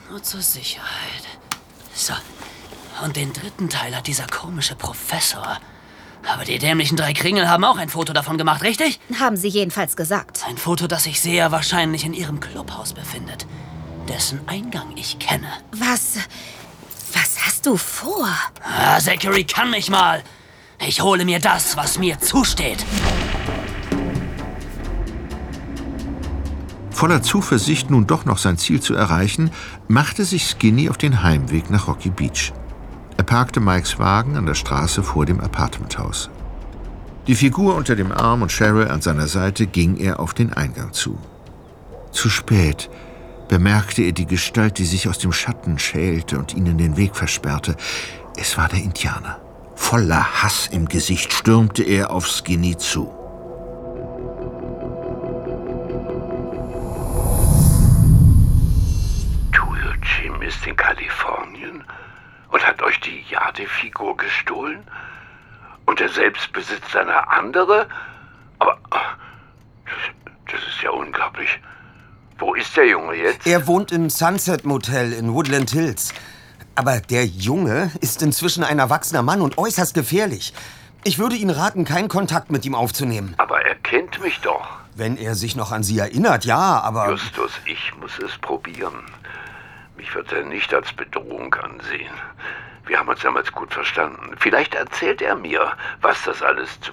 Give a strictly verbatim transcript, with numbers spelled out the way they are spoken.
Nur zur Sicherheit. So. Und den dritten Teil hat dieser komische Professor. Aber die dämlichen drei Kringel haben auch ein Foto davon gemacht, richtig? Haben sie jedenfalls gesagt. Ein Foto, das sich sehr wahrscheinlich in ihrem Clubhaus befindet. Dessen Eingang ich kenne. Was... Was hast du vor? Ah, Zachary kann mich mal. Ich hole mir das, was mir zusteht. Voller Zuversicht, nun doch noch sein Ziel zu erreichen, machte sich Skinny auf den Heimweg nach Rocky Beach. Er parkte Mikes Wagen an der Straße vor dem Apartmenthaus. Die Figur unter dem Arm und Cheryl an seiner Seite ging er auf den Eingang zu. Zu spät bemerkte er die Gestalt, die sich aus dem Schatten schälte und ihnen den Weg versperrte. Es war der Indianer. Voller Hass im Gesicht stürmte er auf Skinny zu. Jim ist in Kalifornien und hat euch die Jade-Figur gestohlen? Und er selbst besitzt eine andere? Aber das ist ja unglaublich. Wo ist der Junge jetzt? Er wohnt im Sunset Motel in Woodland Hills. Aber der Junge ist inzwischen ein erwachsener Mann und äußerst gefährlich. Ich würde Ihnen raten, keinen Kontakt mit ihm aufzunehmen. Aber er kennt mich doch. Wenn er sich noch an Sie erinnert, ja, aber... Justus, ich muss es probieren. Mich wird er nicht als Bedrohung ansehen. Wir haben uns damals gut verstanden. Vielleicht erzählt er mir, was das alles zu